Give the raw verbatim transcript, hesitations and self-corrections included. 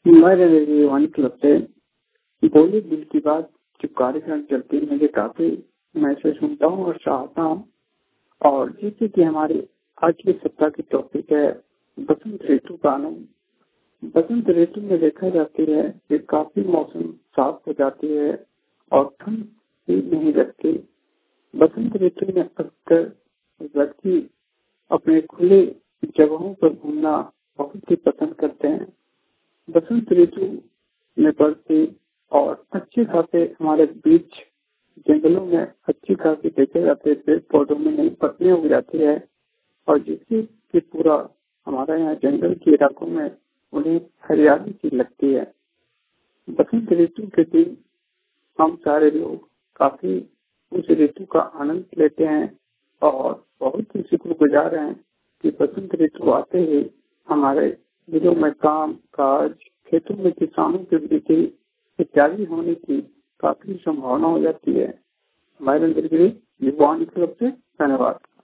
हमारे radio club से बोली दिल की बात जो कार्यक्रम चलती है मुझे काफी मैं इसे सुनता हूँ और चाहता हूँ। और जैसे कि हमारे आज के सप्ताह की टॉपिक है बसंत ऋतु का आनंद। बसंत ऋतु में देखा जाती है कि काफी मौसम साफ हो जाती है और ठंड भी नहीं लगती। बसंत ऋतु में अक्सर व्यक्ति अपने खुले जगहों पर घूमना बहुत ही पसंद करते हैं। बसंत ऋतु में बढ़ती और अच्छे खासे हमारे बीच जंगलों में अच्छी खासी देखे जाते पेड़ पौधों में नई पत्तियां उग जाती है और जिससे कि पूरा हमारा यहाँ जंगल के इलाकों में उन्हें हरियाली सी लगती है। बसंत ऋतु के दिन हम सारे लोग काफी उस ऋतु का आनंद लेते हैं और बहुत ही शुक्रगुजार हैं कि बसंत ऋतु आते ही हमारे दिलों में काम काज खेतों में किसानों की वृद्धि इत्यादि होने की काफी संभावना हो जाती है। हमारे अंदर युवा क्लब से धन्यवाद।